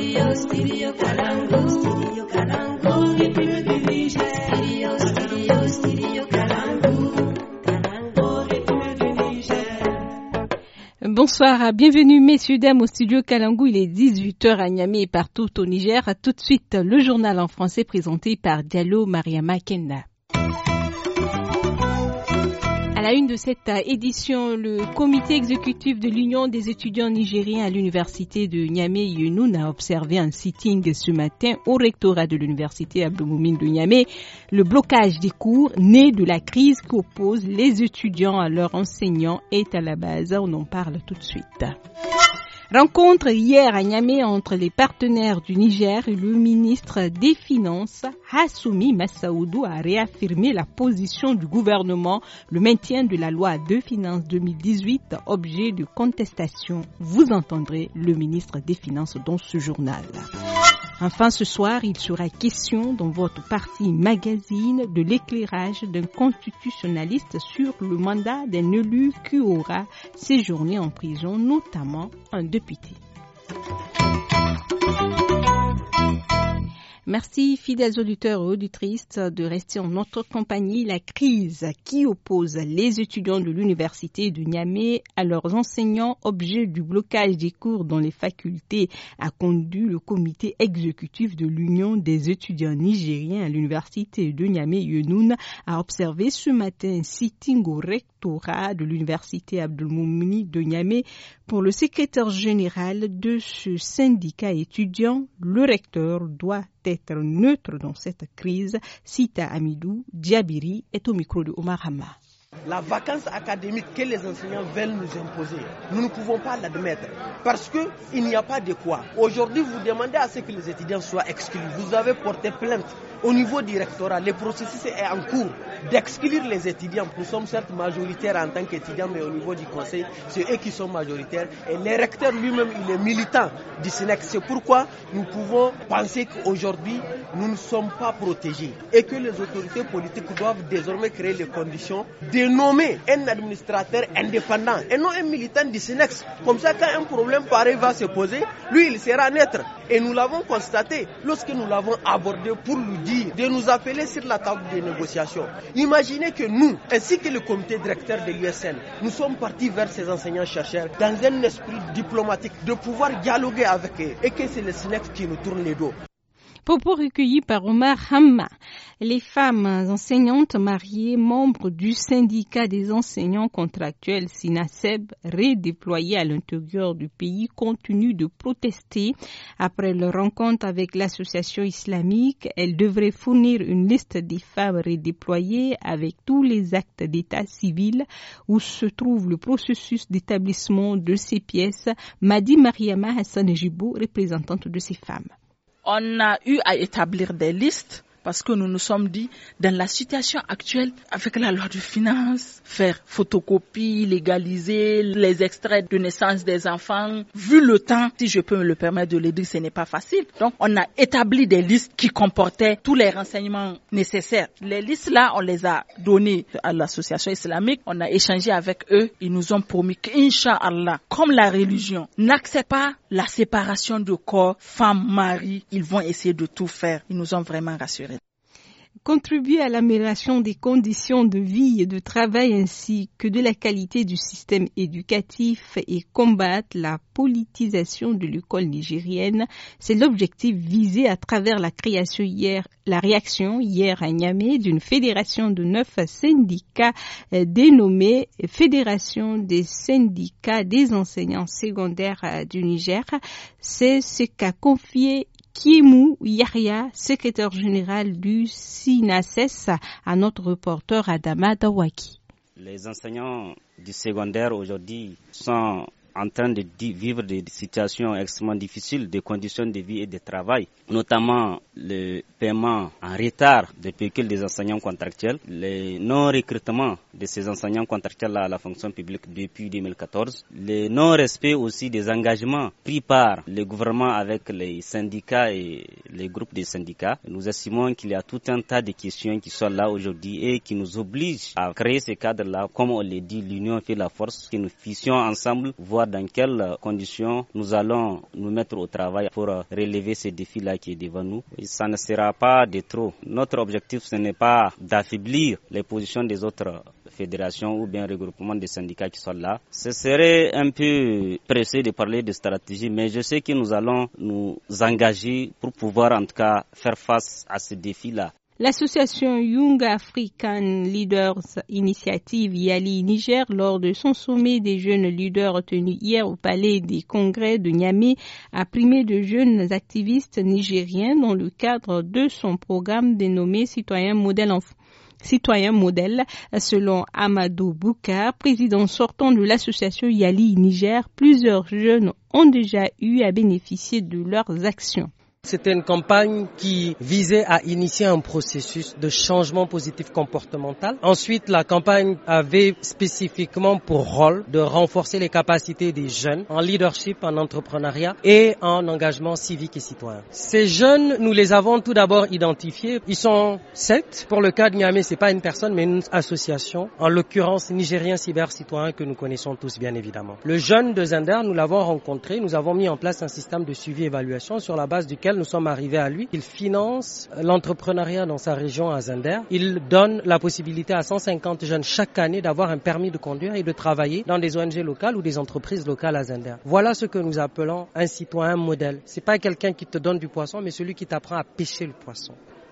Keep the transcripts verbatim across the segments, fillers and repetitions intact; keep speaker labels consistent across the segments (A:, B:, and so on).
A: Studio, studio Kalangu, studio Kalangu, rythme du Niger. Studio, studio, studio Kalangu, Kalangu, rythme du Niger.
B: Bonsoir, bienvenue messieurs, dames au studio Kalangu, il est dix-huit heures à Niamey et partout au Niger. Tout de suite, le journal en français présenté par Diallo Mariama Kenda. À la une de cette édition, le comité exécutif de l'Union des étudiants nigériens à l'université de Niamey-Yenoun a observé un sitting ce matin au rectorat de l'université Abdou-Moumine de Niamey. Le blocage des cours né de la crise qui oppose les étudiants à leurs enseignants est à la base. On en parle tout de suite. Rencontre hier à Niamey entre les partenaires du Niger et le ministre des Finances, Hassoumi Massaoudou, a réaffirmé la position du gouvernement, le maintien de la loi de finances deux mille dix-huit, objet de contestation. Vous entendrez le ministre des Finances dans ce journal. Enfin, ce soir, il sera question dans votre partie magazine de l'éclairage d'un constitutionnaliste sur le mandat d'un élu qui aura séjourné en prison, notamment un député. Merci, fidèles auditeurs et auditrices, de rester en notre compagnie. La crise qui oppose les étudiants de l'université de Niamey à leurs enseignants, objet du blocage des cours dans les facultés, a conduit le comité exécutif de l'Union des étudiants nigériens à l'université de Niamey-Yenoun à observer ce matin un sitting au rectorat de l'université Abdou-Moumine de Niamey. Pour le secrétaire général de ce syndicat étudiant, le recteur doit être neutre dans cette crise. Sita Amidou Djabiri est au micro de Omar Hama.
C: La vacance académique que les enseignants veulent nous imposer, nous ne pouvons pas l'admettre parce qu'il n'y a pas de quoi. Aujourd'hui, vous demandez à ce que les étudiants soient exclus. Vous avez porté plainte au niveau du rectorat. Le processus est en cours d'exclure les étudiants. Nous sommes certes majoritaires en tant qu'étudiants, mais au niveau du conseil, c'est eux qui sont majoritaires. Et le recteur lui-même, il est militant du SNEC. C'est pourquoi nous pouvons penser qu'aujourd'hui, nous ne sommes pas protégés et que les autorités politiques doivent désormais créer les conditions de nommer un administrateur indépendant et non un militant du SNEX. Comme ça, quand un problème pareil va se poser, lui, il sera neutre. Et nous l'avons constaté lorsque nous l'avons abordé pour lui dire de nous appeler sur la table des négociations. Imaginez que nous, ainsi que le comité directeur de l'U S N, nous sommes partis vers ces enseignants-chercheurs dans un esprit diplomatique de pouvoir dialoguer avec eux et que c'est le SNEX qui nous tourne les dos.
B: Propos recueillis par Omar Hamma. Les femmes enseignantes mariées, membres du syndicat des enseignants contractuels SINASEB, redéployées à l'intérieur du pays, continuent de protester. Après leur rencontre avec l'association islamique, elles devraient fournir une liste des femmes redéployées avec tous les actes d'état civil où se trouve le processus d'établissement de ces pièces. Madi Mariama Hassan Jibou, représentante de ces femmes.
D: On a eu à établir des listes parce que nous nous sommes dit, dans la situation actuelle, avec la loi de finances, faire photocopie, légaliser les extraits de naissance des enfants, vu le temps, si je peux me le permettre de le dire, ce n'est pas facile. Donc, on a établi des listes qui comportaient tous les renseignements nécessaires. Les listes-là, on les a données à l'association islamique, on a échangé avec eux, ils nous ont promis qu'Inch'Allah, comme la religion n'accepte pas la séparation de corps, femme, mari, ils vont essayer de tout faire. Ils nous ont vraiment rassurés.
B: Contribuer à l'amélioration des conditions de vie et de travail ainsi que de la qualité du système éducatif et combattre la politisation de l'école nigérienne, c'est l'objectif visé à travers la création hier, la réaction hier à Niamey d'une fédération de neuf syndicats euh, dénommée Fédération des syndicats des enseignants secondaires euh, du Niger. C'est ce qu'a confié Kiemou Yahya, secrétaire général du SINASES, à notre reporter Adama Dawaki.
E: Les enseignants du secondaire aujourd'hui sont en train de vivre des situations extrêmement difficiles, des conditions de vie et de travail, notamment le paiement en retard des pécules des enseignants contractuels, le non-recrutement de ces enseignants contractuels à la fonction publique depuis deux mille quatorze, le non-respect aussi des engagements pris par le gouvernement avec les syndicats et les groupes de syndicats. Nous estimons qu'il y a tout un tas de questions qui sont là aujourd'hui et qui nous obligent à créer ce cadre-là. Comme on l'a dit, l'union fait la force, que nous puissions ensemble voir savoir dans quelles conditions nous allons nous mettre au travail pour relever ces défis-là qui est devant nous. Et ça ne sera pas de trop. Notre objectif, ce n'est pas d'affaiblir les positions des autres fédérations ou bien regroupements de syndicats qui sont là. Ce serait un peu pressé de parler de stratégie, mais je sais que nous allons nous engager pour pouvoir en tout cas faire face à ces défis-là.
B: L'association Young African Leaders Initiative Yali Niger, lors de son sommet des jeunes leaders tenu hier au palais des congrès de Niamey, a primé de jeunes activistes nigériens dans le cadre de son programme dénommé Citoyen Modèle en Citoyen modèle, selon Amadou Boukar, président sortant de l'association Yali Niger. Plusieurs jeunes ont déjà eu à bénéficier de leurs actions.
F: C'était une campagne qui visait à initier un processus de changement positif comportemental. Ensuite, la campagne avait spécifiquement pour rôle de renforcer les capacités des jeunes en leadership, en entrepreneuriat et en engagement civique et citoyen. Ces jeunes, nous les avons tout d'abord identifiés. Ils sont sept. Pour le cas de Niamey, c'est pas une personne, mais une association. En l'occurrence, Nigérien Cyber Citoyen que nous connaissons tous, bien évidemment. Le jeune de Zender, nous l'avons rencontré. Nous avons mis en place un système de suivi-évaluation sur la base duquel nous sommes arrivés à lui. Il finance l'entrepreneuriat dans sa région à Zender. Il donne la possibilité à cent cinquante jeunes chaque année d'avoir un permis de conduire et de travailler dans des O N G locales ou des entreprises locales à Zender. Voilà ce que nous appelons un citoyen modèle. C'est pas quelqu'un qui te donne du poisson, mais celui qui t'apprend à pêcher le poisson.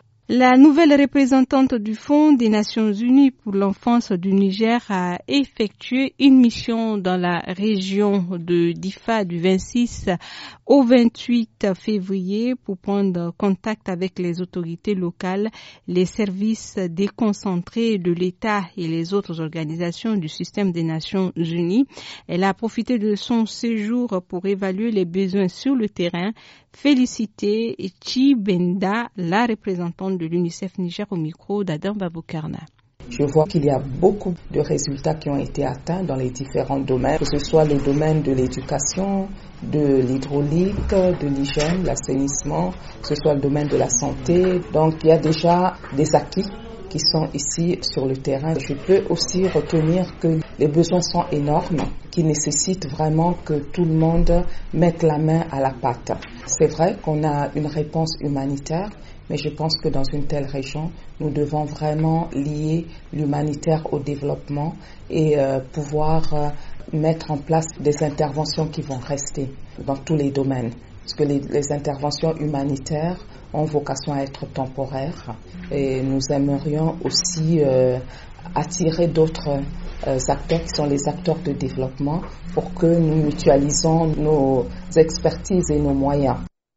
B: La nouvelle représentante du Fonds des Nations Unies pour l'enfance du Niger a effectué une mission dans la région de Difa du vingt-six au vingt-huit février pour prendre contact avec les autorités locales, les services déconcentrés de l'État et les autres organisations du système des Nations Unies. Elle a profité de son séjour pour évaluer les besoins sur le terrain. Féliciter Chibenda, la représentante de l'UNICEF Niger au micro d'Adam Baboukarna.
G: Je vois qu'il y a beaucoup de résultats qui ont été atteints dans les différents domaines, que ce soit le domaine de l'éducation, de l'hydraulique, de l'hygiène, l'assainissement, que ce soit le domaine de la santé. Donc il y a déjà des acquis qui sont ici sur le terrain. Je peux aussi retenir que les besoins sont énormes, qui nécessitent vraiment que tout le monde mette la main à la pâte. C'est vrai qu'on a une réponse humanitaire, mais je pense que dans une telle région, nous devons vraiment lier l'humanitaire au développement et euh, pouvoir euh, mettre en place des interventions qui vont rester dans tous les domaines. Parce que les, les interventions humanitaires ont vocation à être temporaires et nous aimerions aussi euh, attirer d'autres euh, acteurs qui sont les acteurs de développement pour que nous mutualisons nos expertises et nos moyens.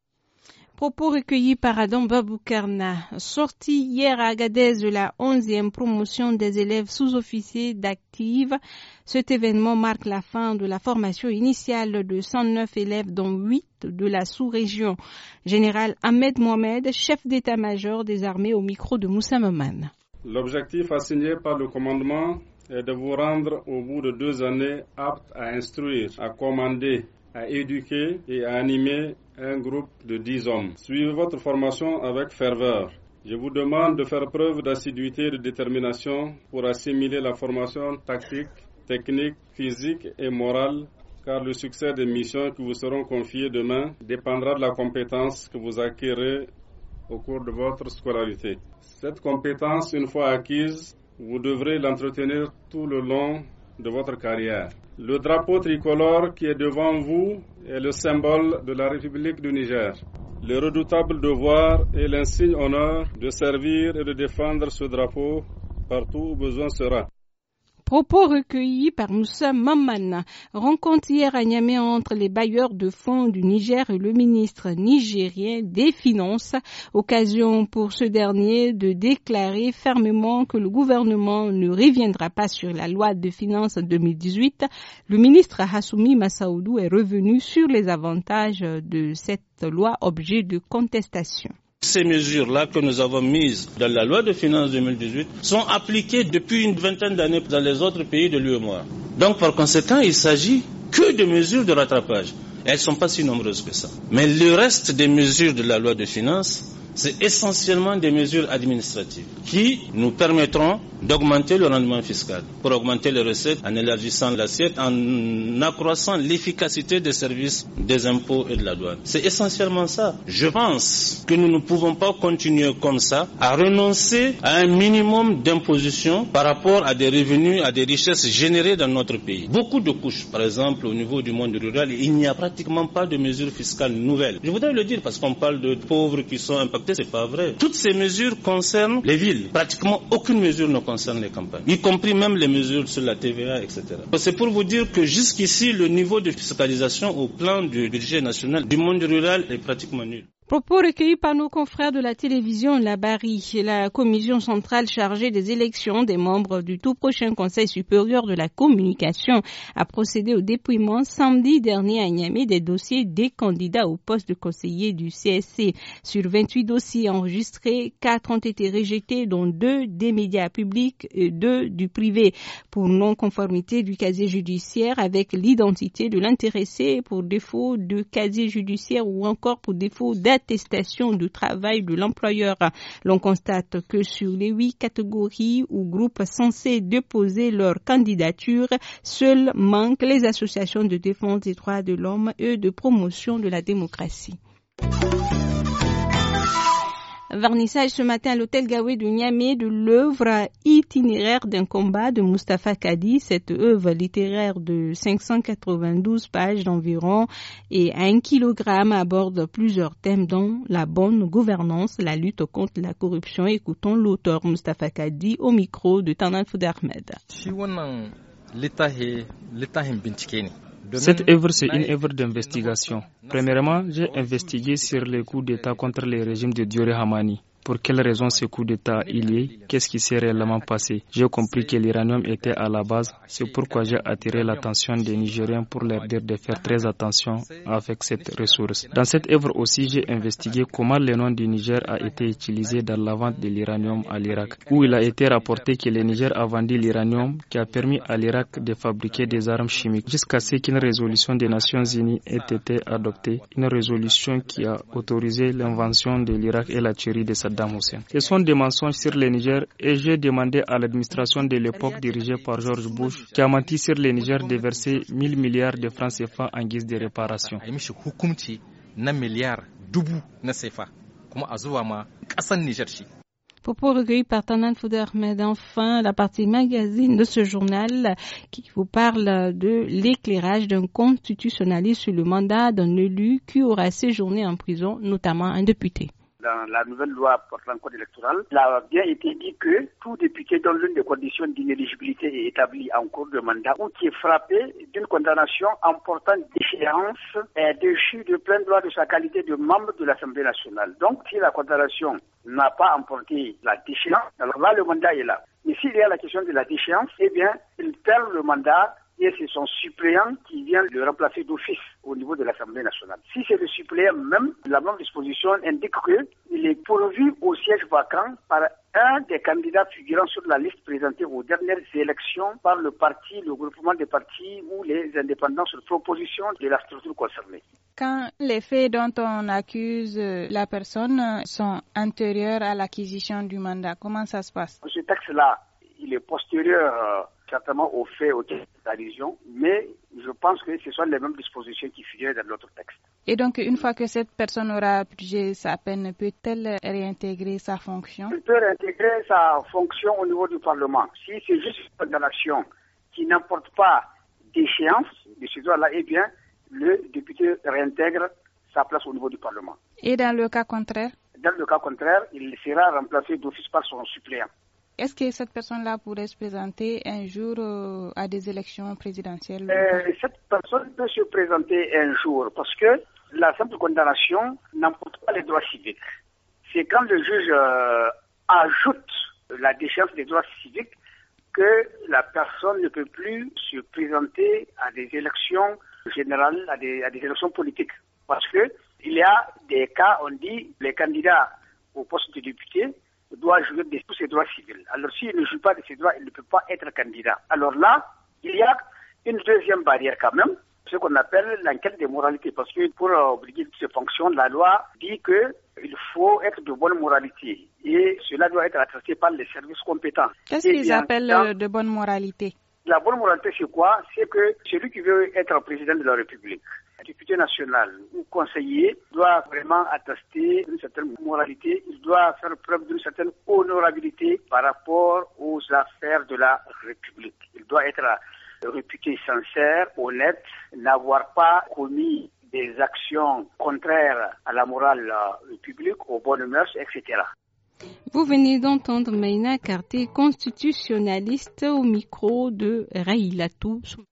B: Propos recueillis par Adam Baboukarna. Sortie hier à Agadez de la onzième promotion des élèves sous-officiers d'Active. Cet événement marque la fin de la formation initiale de cent neuf élèves, dont huit de la sous-région. Général Ahmed Mohamed, chef d'état-major des armées, au micro de Moussa Maman.
H: L'objectif assigné par le commandement est de vous rendre au bout de deux années apte à instruire, à commander, à éduquer et à animer un groupe de dix hommes. Suivez votre formation avec ferveur. Je vous demande de faire preuve d'assiduité et de détermination pour assimiler la formation tactique, technique, physique et morale, car le succès des missions qui vous seront confiées demain dépendra de la compétence que vous acquérez au cours de votre scolarité. Cette compétence, une fois acquise, vous devrez l'entretenir tout le long de votre carrière. Le drapeau tricolore qui est devant vous est le symbole de la République du Niger. Le redoutable devoir et l'insigne honneur de servir et de défendre ce drapeau partout où besoin sera.
B: Propos recueillis par Moussa Mamana. Rencontre hier à Niamey entre les bailleurs de fonds du Niger et le ministre nigérien des Finances. Occasion pour ce dernier de déclarer fermement que le gouvernement ne reviendra pas sur la loi de finances deux mille dix-huit. Le ministre Hassoumi Massaoudou est revenu sur les avantages de cette loi objet de contestation.
I: Ces mesures-là que nous avons mises dans la loi de finances deux mille dix-huit sont appliquées depuis une vingtaine d'années dans les autres pays de l'U E M O A. Donc par conséquent, il s'agit que de mesures de rattrapage. Elles ne sont pas si nombreuses que ça. Mais le reste des mesures de la loi de finances c'est essentiellement des mesures administratives qui nous permettront d'augmenter le rendement fiscal, pour augmenter les recettes en élargissant l'assiette, en accroissant l'efficacité des services des impôts et de la douane. C'est essentiellement ça. Je pense que nous ne pouvons pas continuer comme ça à renoncer à un minimum d'imposition par rapport à des revenus, à des richesses générées dans notre pays. Beaucoup de couches, par exemple au niveau du monde rural, il n'y a pratiquement pas de mesures fiscales nouvelles. Je voudrais le dire parce qu'on parle de pauvres qui sont impactés, c'est pas vrai. Toutes ces mesures concernent les villes. Pratiquement aucune mesure ne concerne les campagnes, y compris même les mesures sur la T V A, et cetera. C'est pour vous dire que jusqu'ici, le niveau de fiscalisation au plan du budget national du monde rural est pratiquement nul.
B: Propos recueillis par nos confrères de la télévision La Barry. La commission centrale chargée des élections des membres du tout prochain Conseil supérieur de la communication a procédé au dépouillement samedi dernier à Niamey des dossiers des candidats au poste de conseiller du C S C. Sur vingt-huit dossiers enregistrés, quatre ont été rejetés, dont deux des médias publics et deux du privé, pour non-conformité du casier judiciaire avec l'identité de l'intéressé, pour défaut de casier judiciaire ou encore pour défaut d'attestation de travail de l'employeur. L'on constate que sur les huit catégories ou groupes censés déposer leur candidature, seules manquent les associations de défense des droits de l'homme et de promotion de la démocratie. Vernissage ce matin à l'hôtel Gawé de Niamey de l'œuvre itinéraire d'un combat de Moustapha Kadi. Cette œuvre littéraire de cinq cent quatre-vingt-douze pages d'environ et un kilogramme aborde plusieurs thèmes dont la bonne gouvernance, la lutte contre la corruption. Écoutons l'auteur Moustapha Kadi au micro de Tanal Foudé Ahmed.
J: Cette œuvre, c'est une œuvre d'investigation. Premièrement, j'ai investigué sur les coups d'État contre le régime de Dioré Hamani. Pour quelles raisons ce coup d'État il y est? Qu'est-ce qui s'est réellement passé? J'ai compris que l'uranium était à la base. C'est pourquoi j'ai attiré l'attention des Nigériens pour leur dire de faire très attention avec cette ressource. Dans cette œuvre aussi, j'ai investigué comment le nom du Niger a été utilisé dans la vente de l'uranium à l'Irak, où il a été rapporté que le Niger a vendu l'uranium qui a permis à l'Irak de fabriquer des armes chimiques, jusqu'à ce qu'une résolution des Nations Unies ait été adoptée, une résolution qui a autorisé l'invention de l'Irak et la tuerie de Saddam Hussein. Ce sont des mensonges sur le Niger et j'ai demandé à l'administration de l'époque dirigée par George Bush, qui a menti sur le Niger, de verser mille milliards de francs C F A en guise de réparation.
B: Propos recueillis par Tanal Foudé Ahmed. Enfin, la partie magazine de ce journal qui vous parle de l'éclairage d'un constitutionnaliste sur le mandat d'un élu qui aura séjourné en prison, notamment un député.
K: Dans la nouvelle loi portant le code électoral, il a bien été dit que tout député dont l'une des conditions d'inéligibilité est établie en cours de mandat ou qui est frappé d'une condamnation emportant déchéance est déchu de plein droit de sa qualité de membre de l'Assemblée nationale. Donc, si la condamnation n'a pas emporté la déchéance, alors là, le mandat est là. Mais s'il y a la question de la déchéance, eh bien, il perd le mandat et c'est son suppléant qui vient le remplacer d'office au niveau de l'Assemblée nationale. Si c'est le suppléant même, la même disposition indique qu'il est pourvu au siège vacant par un des candidats figurant sur la liste présentée aux dernières élections par le parti, le groupement des partis ou les indépendants sur proposition de la structure concernée.
L: Quand les faits dont on accuse la personne sont antérieurs à l'acquisition du mandat, comment ça se passe?
K: Ce texte-là, il est postérieur euh, certainement aux faits auxquels il fait allusion, mais je pense que ce sont les mêmes dispositions qui figurent dans l'autre texte.
L: Et donc, une fois que cette personne aura purgé sa peine, peut-elle réintégrer sa fonction?
K: Elle peut réintégrer sa fonction au niveau du Parlement. Si c'est juste une condamnation qui n'emporte pas d'échéance de ce droit-là, eh bien, le député réintègre sa place au niveau du Parlement.
L: Et dans le cas contraire?
K: Dans le cas contraire, il sera remplacé d'office par son suppléant.
L: Est-ce que cette personne-là pourrait se présenter un jour euh, à des élections présidentielles?
K: euh, Cette personne peut se présenter un jour parce que la simple condamnation n'emporte pas les droits civiques. C'est quand le juge euh, ajoute la déchéance des droits civiques que la personne ne peut plus se présenter à des élections générales, à des, à des élections politiques. Parce que il y a des cas, on dit, les candidats au poste de député doit jouir de tous ses droits civils. Alors s'il ne joue pas de ses droits, il ne peut pas être candidat. Alors là, il y a une deuxième barrière quand même, ce qu'on appelle l'enquête des moralités. Parce que pour obliger toutes ces fonctions, la loi dit que il faut être de bonne moralité et cela doit être attesté par les services compétents.
L: Qu'est-ce
K: et
L: qu'ils appellent
K: dans,
L: de bonne moralité?
K: La bonne moralité, c'est quoi? C'est que celui qui veut être président de la République, député national ou conseiller, doit vraiment attester d'une certaine moralité, il doit faire preuve d'une certaine honorabilité par rapport aux affaires de la République. Il doit être réputé sincère, honnête, n'avoir pas commis des actions contraires à la morale publique, aux bonnes mœurs, et cetera.
B: Vous venez d'entendre Maïna Karté, constitutionnaliste au micro de Raïlatou.